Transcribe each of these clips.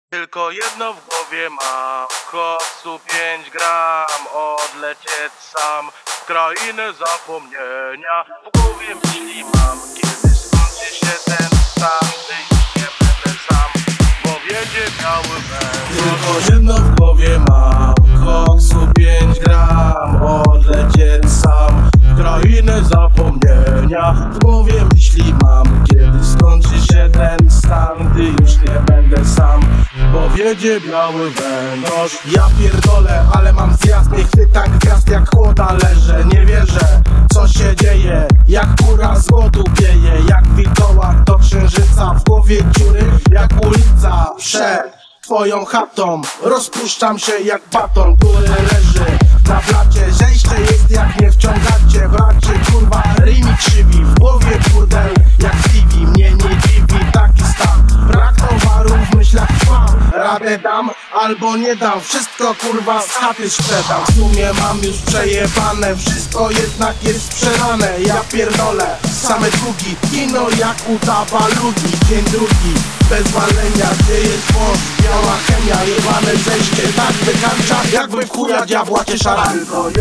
Tylko jedno w głowie mam, koksu 5 gram, odlecieć sam w krainę zapomnienia. W głowie myśli mam, kiedy skończy się ten stan, gdy już nie będę sam, bo wiedzie biały węgiel. Tylko jedno w głowie mam, koksu 5 gram, odlecieć sam w krainę zapomnienia. W głowie myśli mam, kiedy skończy się ten stan, gdy już nie będę sam, bo wiedzie biały węgorz. Ja pierdolę, ale mam zjazd, nie chwyta gwiazd jak chłoda leżę. Nie wierzę, co się dzieje, jak góra z głodu pieje. Jak wilkołak do księżyca, w głowie dziury jak ulica. Przed twoją chatą rozpuszczam się jak baton, który leży na blacie. Zejście jest jak nie wciągacie, bracie, kurwa, ryj mi krzywi. W głowie burdel jak TV, mnie nie dziwi taki stan. Brak towaru w myślach trwam, radę dam albo nie dam, wszystko kurwa z chaty sprzedam. W sumie mam już przejebane, wszystko jednak jest przelane. Ja pierdolę, same długi, kino jak udawa ludzi. Dzień drugi, bez walenia, gdzie jest wąż, biała chemia, jebane zejście. Tak wykańcza, jakby w chuja diabła cię szarany.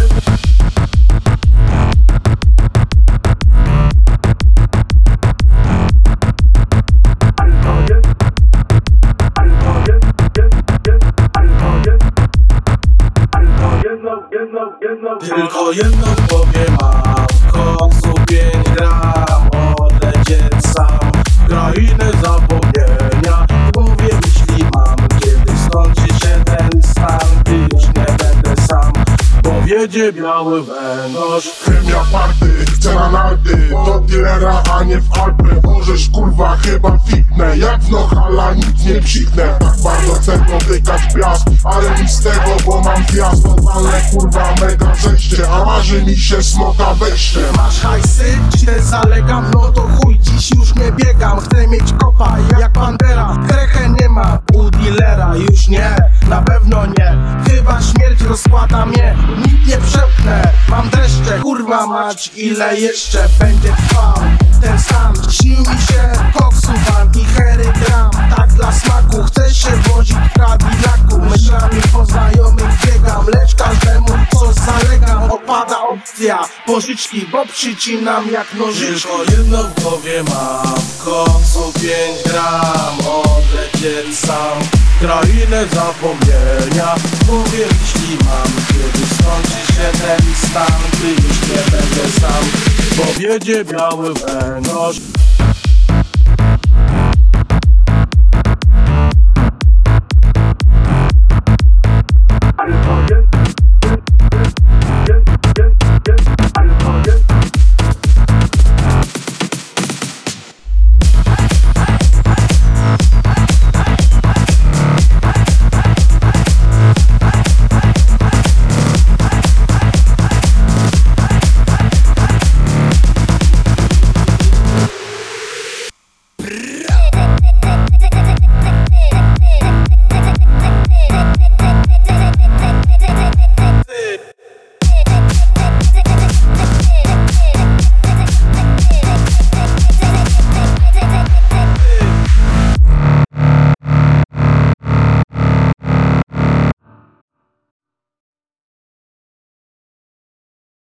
Tylko jedno w głowie mam, koksu 5 gram, odlecieć sam w krainę zapomnienia. W głowie myśli mam, kiedy skończy się ten stan, gdy już nie będę sam, bo wiedzie biały węgorz. Chemia party, chcę na narty, do dealera, a nie w Alpy. Możesz kurwa chyba fitnę, jak w Nohala nic nie psiknę. Tak bardzo chcę dotykać piast, ale nic z tego, bo mam gwiazd. Totalne kurwa mega zejście, a marzy mi się smoka wejście. Masz hajsy? Ci też zalegam? No to chuj, dziś już nie biegam. Chcę mieć kopa jak Bandera. Krechę nie ma u dealera, już nie, na pewno nie. Chyba śmierć rozkłada mnie, nikt nie przepchnę. Mam dreszcze, kurwa mać, ile jeszcze będzie trwał ten stan? Śnił mi się koksu van i hery gram, tak dla smaku. Chcę się wozić w Cadillacu, myślami po znajomych biegam, lecz każdemu co zalegam. Opada opcja pożyczki, bo przycinam jak nożyczki. Tylko jedno w głowie mam, koksu 5 gram, odlecieć sam w krainę zapomnienia. W głowie myśli mam, kiedy skończy się ten stan, gdy już nie będę sam, bo wiedzie biały węgorz.